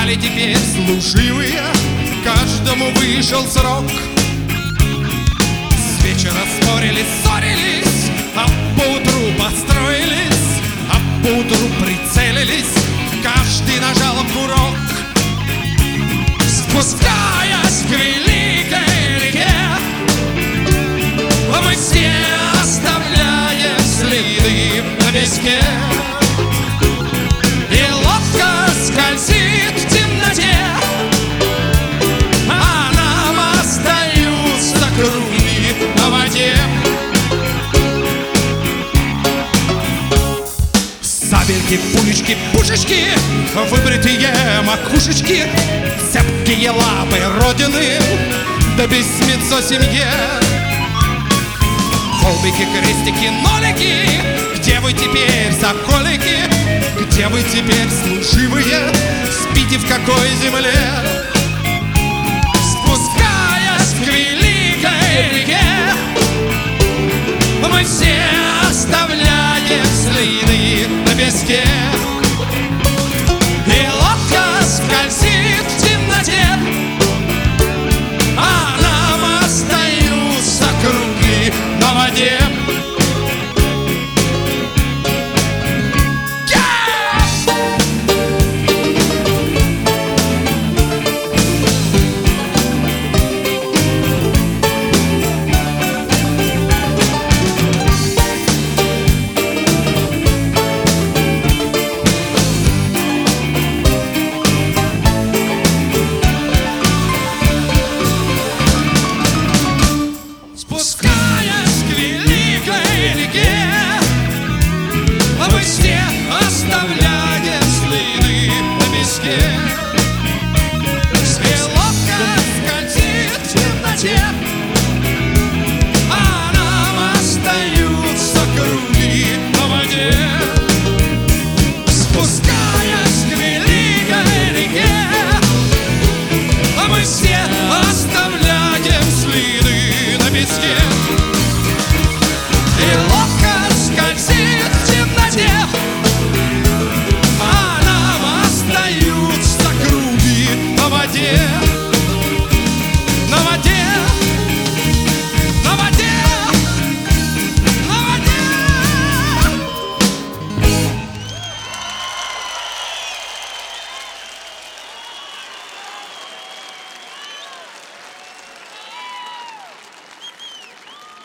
стали теперь служивые, каждому вышел срок. С вечера спорили, ссорились, а поутру построились, а поутру прицелились, каждый нажал курок. Спускаясь к великой реке, мы все оставляем следы на песке. И лодка скользит в темноте, а нам остаются круги на воде. Сабельки, пулечки, пушечки, выбритые макушечки, цепкие лапы Родины, да письмецо семье. Холбики, крестики, нолики, где вы теперь, соколики? Где вы теперь, служивые? Спите в какой земле?